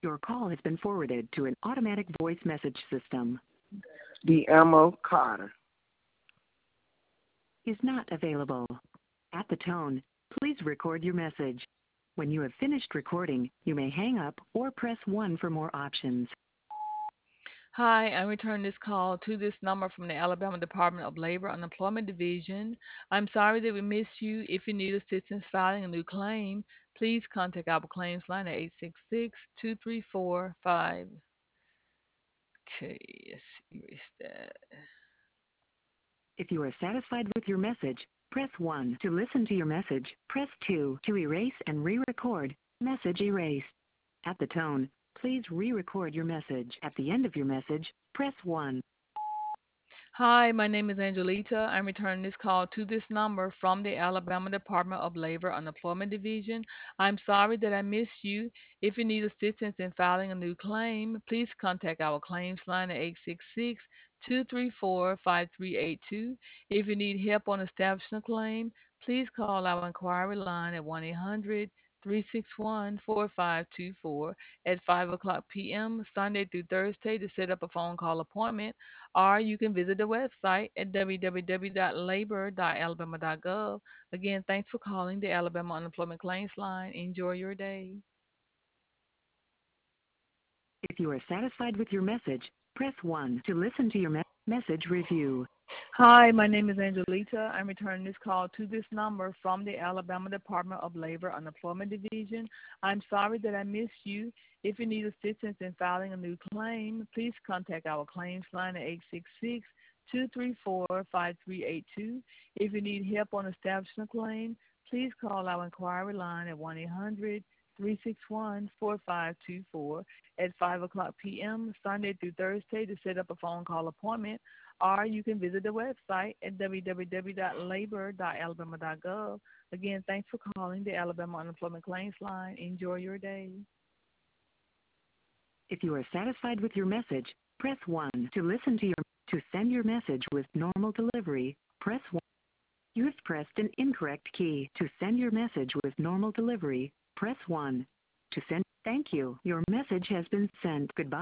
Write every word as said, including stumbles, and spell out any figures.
Your call has been forwarded to an automatic voice message system. Deamo Carter Is not available. At the tone, please record your message. When you have finished recording, you may hang up or press one for more options. Hi, I'm returning this call to this number from the Alabama Department of Labor Unemployment Division. I'm sorry that we missed you. If you need assistance filing a new claim, please contact our claims line at eight six six, two three four, five. Okay, let's erase that. If you are satisfied with your message, press one. To listen to your message, press two. To erase and re-record, message erased. At the tone, please re-record your message. At the end of your message, press one. Hi, my name is Angelita. I'm returning this call to this number from the Alabama Department of Labor Unemployment Division. I'm sorry that I missed you. If you need assistance in filing a new claim, please contact our claims line at eight six six, two three four, five three eight two. If you need help on establishing a claim, please call our inquiry line at one eight hundred, three six one, four five two four at five o'clock p m Sunday through Thursday to set up a phone call appointment, or you can visit the website at w w w dot labor dot alabama dot gov. Again, thanks for calling the Alabama Unemployment Claims Line. Enjoy your day. If you are satisfied with your message, press one. To listen to your me- message review. Hi, my name is Angelita. I'm returning this call to this number from the Alabama Department of Labor Unemployment Division. I'm sorry that I missed you. If you need assistance in filing a new claim, please contact our claims line at eight six six, two three four, five three eight two. If you need help on establishing a claim, please call our inquiry line at one eight hundred, three six one, four five two four at five o'clock p m Sunday through Thursday to set up a phone call appointment, or you can visit the website at w w w dot labor dot alabama dot gov. Again, thanks for calling the Alabama Unemployment Claims Line. Enjoy your day. If you are satisfied with your message, press one. To listen to your to send your message with normal delivery, press one. You have pressed an incorrect key. To send your message with normal delivery, press one. To send, thank you. Your message has been sent. Goodbye.